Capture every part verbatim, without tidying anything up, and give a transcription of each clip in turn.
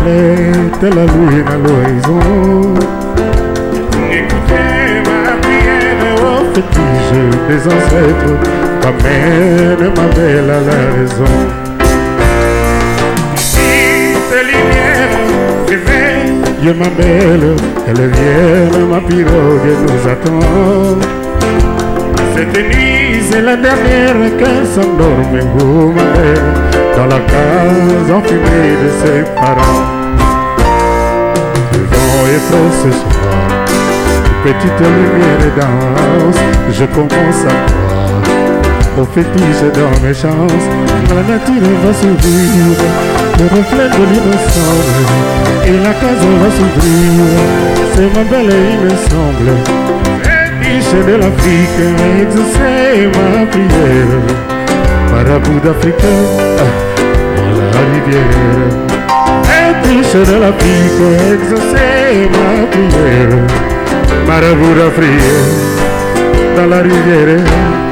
reflète la lune à l'horizon. Écoutez ma prière au fétiche des ancêtres, ramène ma belle à la raison. Petite lumière, réveille ma belle, elle vient, ma pirogue nous attend. Cette nuit, c'est la dernière qu'elle s'endorme, oh ma belle, dans la case enfumée de ses parents. Le vent est frais ce soir, une petite lumière danse, je commence à croire au fétiche dans mes chances. La nature va s'ouvrir, le reflet de l'innocence, et la case va s'ouvrir, c'est ma belle, il me semble. Fétiche de l'Afrique, exaucez ma prière, marabout d'Afrique, dans la rivière. Fétiche de l'Afrique, exaucez ma prière, marabout d'Afrique, dans la rivière.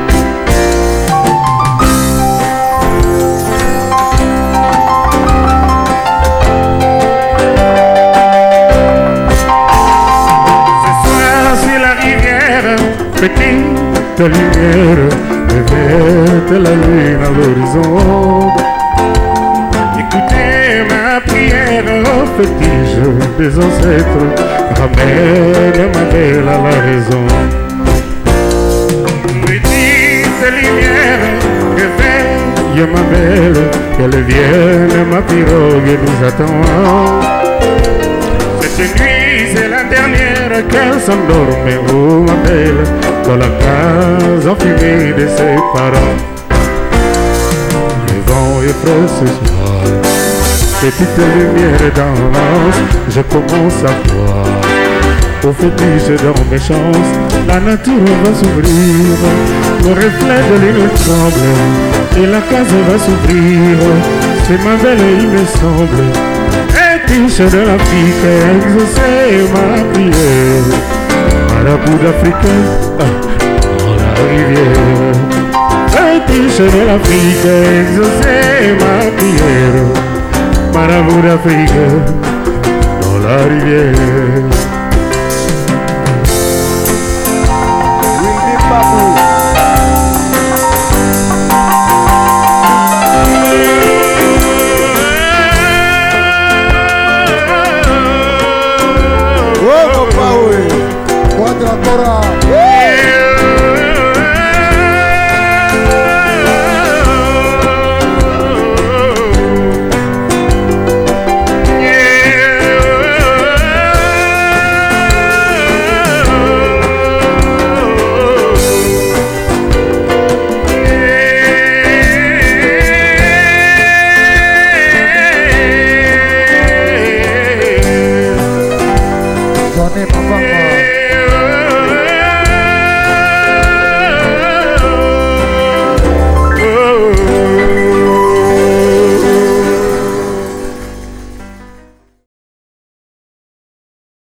Petite lumière, révèle la lune à l'horizon. Écoutez ma prière au fétiche des ancêtres, ramène ma belle à la raison. Petite lumière, réveille ma belle, qu'elle vienne, ma pirogue nous attend. Cette nuit, c'est la dernière qu'elle s'endorme, oh ma belle, dans la case enfumée de ses parents. Le vent est frais ce soir, petite lumière danse, je commence à voir au fétiche dans mes chances. La nature va s'ouvrir, le reflet de l'île tremble, et la case va s'ouvrir, c'est ma belle, il me semble. Fétiche de l'Afrique, exaucez ma prière, marabout d'Afrique, dans la rivière. Fétiche de l'Afrique, exaucez ma prière, marabout d'Afrique, dans la rivière.